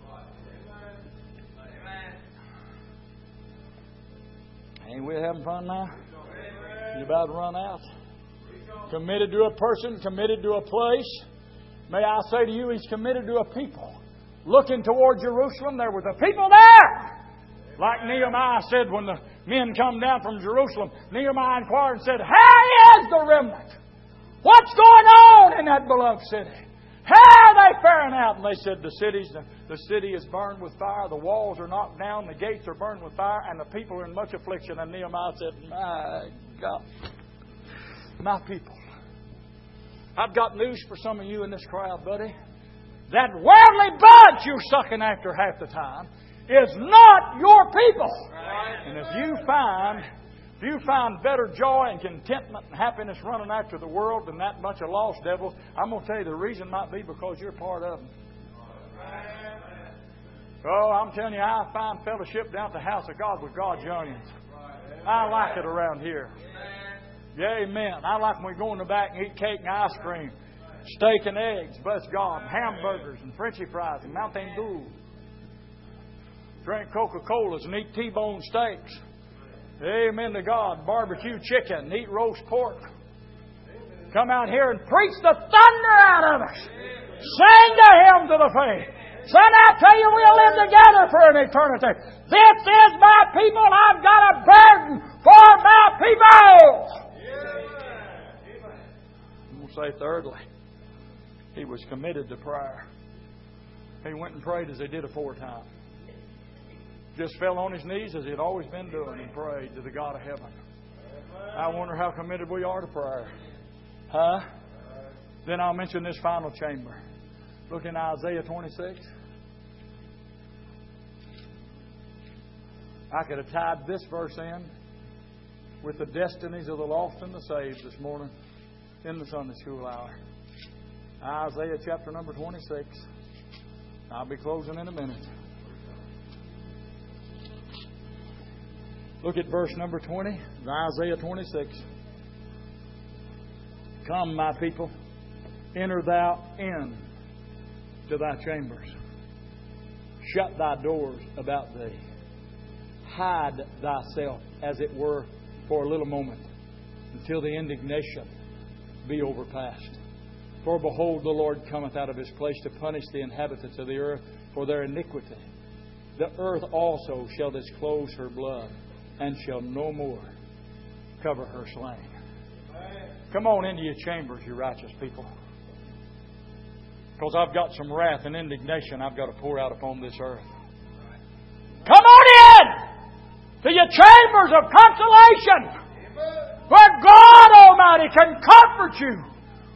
Ain't we having fun now? You're about to run out. Committed to a person, committed to a place. May I say to you, He's committed to a people. Looking toward Jerusalem, there were the people there. Like Nehemiah said when the men come down from Jerusalem, Nehemiah inquired and said, "How is the remnant? What's going on in that beloved city? How are they faring out?" And they said, the city's, the, the city is burned with fire, the walls are knocked down, the gates are burned with fire, and the people are in much affliction. And Nehemiah said, "My God, my people." I've got news for some of you in this crowd, buddy. That worldly bunch you're sucking after half the time is not your people. And if you find if you find better joy and contentment and happiness running after the world than that bunch of lost devils, I'm going to tell you the reason might be because you're part of them. Oh, I'm telling you, I find fellowship down at the house of God with God's youngins. I like it around here. Yeah, amen. I like when we go in the back and eat cake and ice cream, steak and eggs, bless God, and hamburgers and Frenchy fries and Mountain Dew. Drink Coca-Colas and eat T-bone steaks. Amen to God. Barbecue chicken, eat roast pork. Come out here and preach the thunder out of us. Sing the hymns of the faith. Son, I tell you, we'll live together for an eternity. This is my people. I've got a burden for my people. I'm going to say thirdly, he was committed to prayer. He went and prayed as he did aforetime. Just fell on his knees as he had always been doing and prayed to the God of heaven. I wonder how committed we are to prayer. Huh? Then I'll mention this final chamber. Look in Isaiah twenty-six. I could have tied this verse in with the destinies of the lost and the saved this morning in the Sunday school hour. Isaiah chapter number twenty-six. I'll be closing in a minute. Look at verse number twenty, Isaiah twenty-six. "Come, my people, enter thou in to thy chambers. Shut thy doors about thee. Hide thyself, as it were, for a little moment, until the indignation be overpast. For behold, the Lord cometh out of His place to punish the inhabitants of the earth for their iniquity. The earth also shall disclose her blood, and shall no more cover her slain." Come on into your chambers, you righteous people. Because I've got some wrath and indignation I've got to pour out upon this earth. Come on in to your chambers of consolation, where God Almighty can comfort you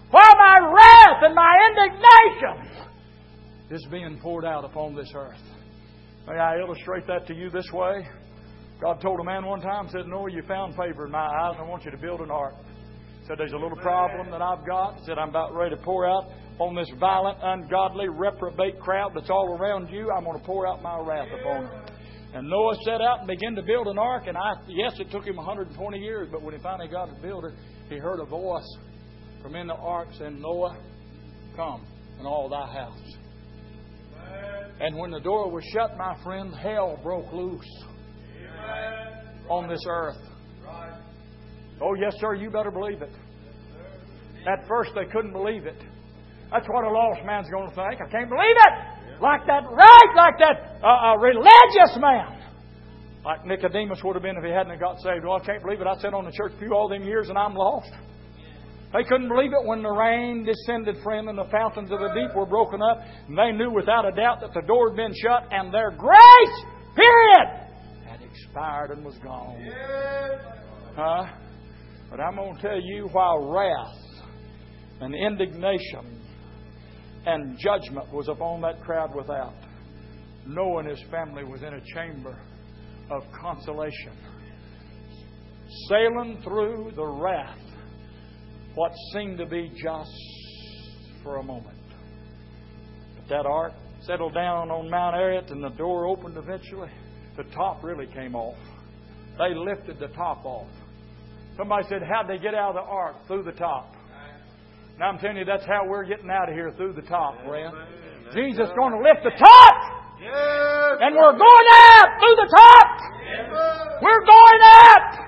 while my wrath and my indignation is being poured out upon this earth. May I illustrate that to you this way? God told a man one time, said, Noah, you found favor in my eyes, and I want you to build an ark. Said, there's a little problem that I've got. Said, I'm about ready to pour out on this violent, ungodly, reprobate crowd that's all around you. I'm going to pour out my wrath upon them. And Noah set out and began to build an ark. And I, yes, it took him one hundred twenty years, but when he finally got to build it, he heard a voice from in the ark saying, Noah, come and all thy house. And when the door was shut, my friend, hell broke loose on this earth. Oh, yes, sir, you better believe it. At first, they couldn't believe it. That's what a lost man's going to think. I can't believe it. Like that right, like that uh, uh, religious man. Like Nicodemus would have been if he hadn't got saved. Well, I can't believe it. I sat on the church pew all them years and I'm lost. They couldn't believe it when the rain descended, friend, and the fountains of the deep were broken up. And they knew without a doubt that the door had been shut and their grace, period, had expired and was gone. Huh? But I'm going to tell you, while wrath and indignation and judgment was upon that crowd without, Noah and his family was in a chamber of consolation, sailing through the wrath, what seemed to be just for a moment. But that ark settled down on Mount Ararat and the door opened eventually. The top really came off. They lifted the top off. Somebody said, how'd they get out of the ark? Through the top. Now I'm telling you, that's how we're getting out of here, through the top, friend. Jesus is going to lift the top. And we're going up through the top. We're going up.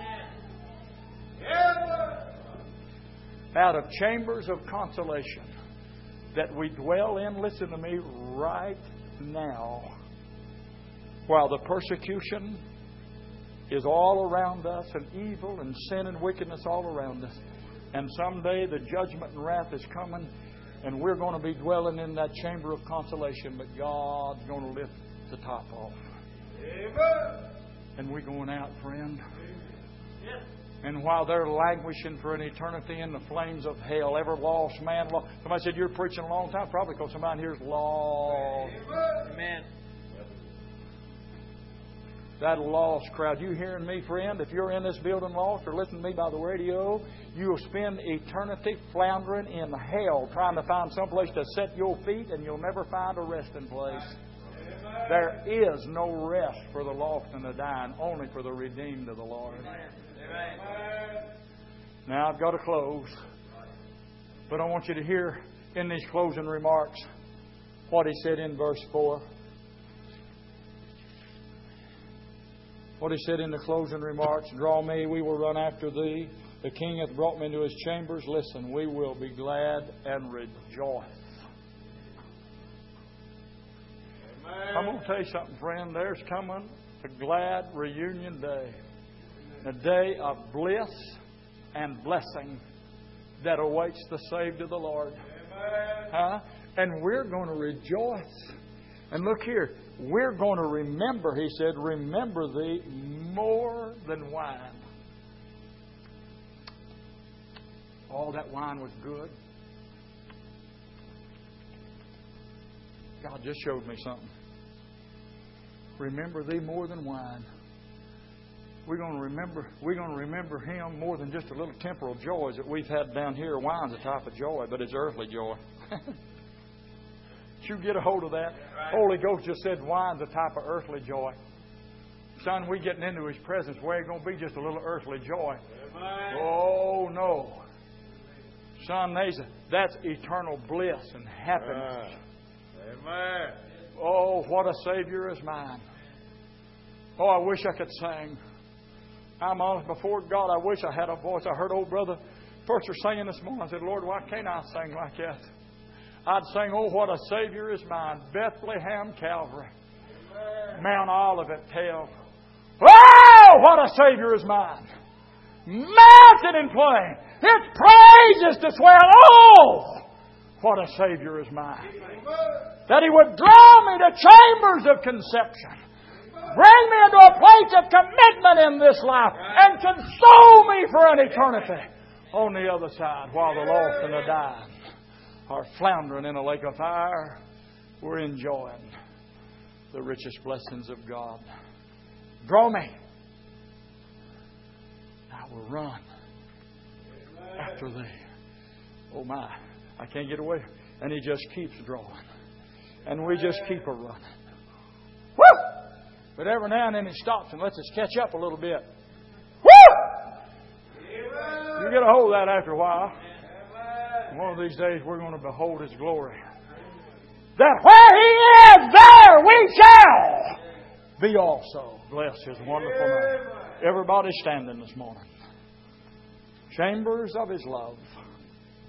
Out of chambers of consolation that we dwell in, listen to me, right now, while the persecution is all around us, and evil and sin and wickedness all around us. And someday the judgment and wrath is coming, and we're going to be dwelling in that chamber of consolation, but God's going to lift the top off. Amen. And we're going out, friend. Yes. And while they're languishing for an eternity in the flames of hell, every lost man, lost. Somebody said, you're preaching a long time. Probably because somebody here is lost. Amen. That lost crowd. You hearing me, friend? If you're in this building lost or listening to me by the radio, you'll spend eternity floundering in hell trying to find some place to set your feet, and you'll never find a resting place. There is no rest for the lost and the dying, only for the redeemed of the Lord. Now I've got to close, but I want you to hear in these closing remarks what he said in verse four. What he said in the closing remarks, draw me, we will run after thee. The King hath brought me into his chambers. Listen, we will be glad and rejoice. Amen. I'm going to tell you something, friend. There's coming a glad reunion day. A day of bliss and blessing that awaits the saved of the Lord. Amen. Huh? And we're going to rejoice. And look here. We're going to remember, he said, remember thee more than wine. All that wine was good. God just showed me something. Remember thee more than wine. We're going to remember, we're going to remember Him more than just a little temporal joys that we've had down here. Wine's a type of joy, but it's earthly joy. You get a hold of that. Holy Ghost just said wine's a type of earthly joy. Son, we getting into His presence where it's going to be just a little earthly joy. Amen. Oh, no. Son, that's eternal bliss and happiness. Amen. Oh, what a Savior is mine. Oh, I wish I could sing. I'm honest before God, I wish I had a voice. I heard old brother Purcher singing this morning. I said, Lord, why can't I sing like that? I'd sing, oh, what a Savior is mine. Bethlehem, Calvary. Amen. Mount Olivet, tell. Oh, what a Savior is mine. Mountain and plain. Its praise is to swell. Oh, what a Savior is mine. That He would draw me to chambers of conception. Bring me into a place of commitment in this life. And console me for an eternity. on the other side while the lost and the dying are floundering in a lake of fire. We're enjoying the richest blessings of God. Draw me. I will run after thee. Oh my, I can't get away. And He just keeps drawing. And we just keep a running. Woo! But every now and then He stops and lets us catch up a little bit. Woo! You get a hold of that after a while. One of these days we're going to behold His glory. That where He is, there we shall be also. Bless His wonderful name. Everybody standing this morning. Chambers of His love.